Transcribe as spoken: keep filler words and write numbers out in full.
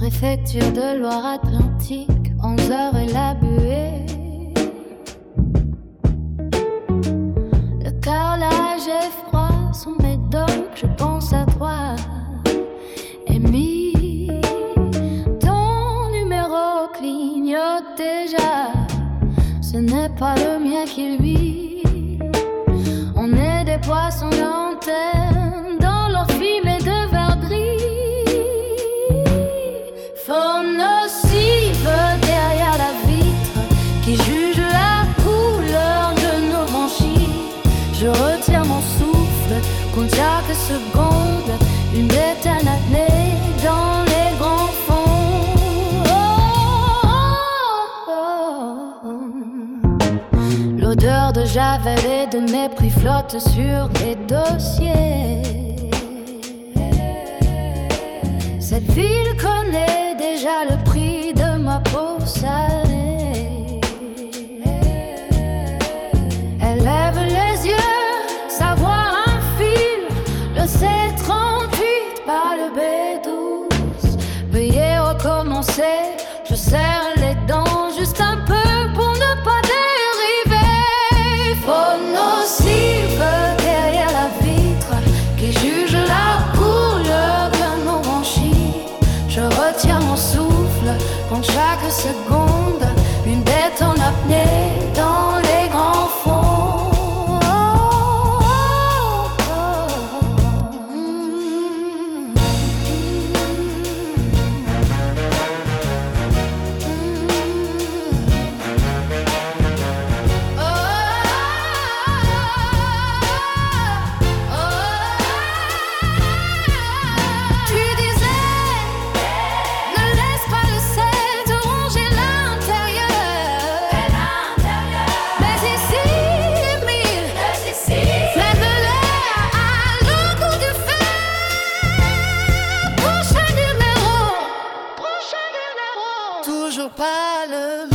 Préfecture de Loire-Atlantique, onze heures et la buée. Le carrelage est froid, son médoc, je pense à toi. Amy, ton numéro clignote déjà. Ce n'est pas le mien qui lui. On est des poissons d'antenne dans leur filet de verre gris. Faune nocive derrière la vitre qui juge la couleur de nos branchies. Je retiens mon souffle, compte chaque seconde, une éternelle apnée dans les grands fonds. Oh, oh, oh. L'odeur de javel et de mépris flotte sur les dossiers. Cette ville connaît déjà le prix de ma peau salée. Elle lève les yeux, sa voix un fil, le C trente-huit par le B douze. Veuillez recommencer, je serre les dents juste un peu pour ne pas dériver. Faune nocive derrière la vitre qui juge la couleur de nos branchies. Je retiens mon souffle, compte chaque seconde, une bête en apnée dans les grands fonds. Oh, oh, oh, oh. Mm. Oh, oh, oh. Tu disais, ne laisse pas le sel te ronger l'intérieur. Mais ici, mille, plein de l'air à l'eau du feu. Prochain numéro, prochain numéro, toujours pas le